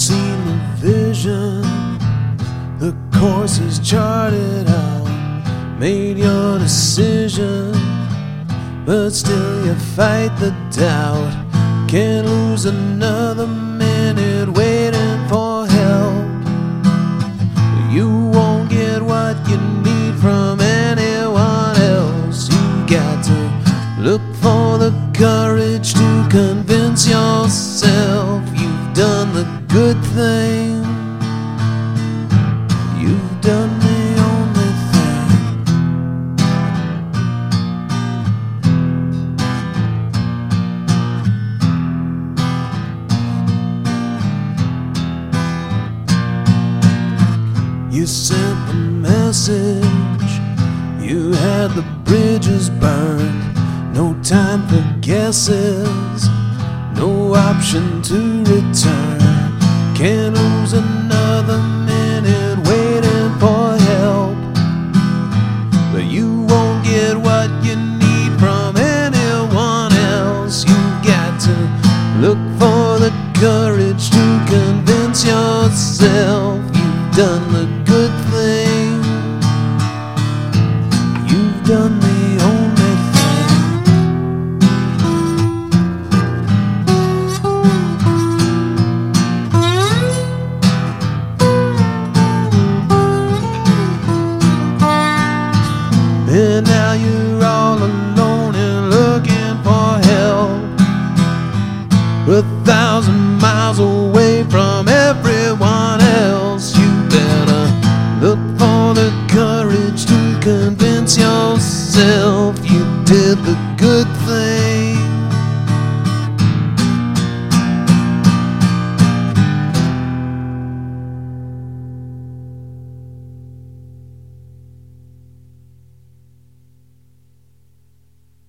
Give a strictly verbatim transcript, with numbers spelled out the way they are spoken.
seen the vision, the course is charted out, made your decision, but still you fight the doubt. Can't lose another minute waiting for help. You won't get what you need from anyone else. You got to look for the courage to convince yourself you've done the good thing. You've done the only thing. You sent the message, you had the bridges burned. No time for guesses, no option to return. Can't lose another minute waiting for help, but you won't get what you need from anyone else. You got to look for the courage to convince yourself you've done the good thing. You've done the only thing. And now you're all alone and looking for help, a thousand miles away from everyone else. You better look for the courage to convince yourself you did the good thing.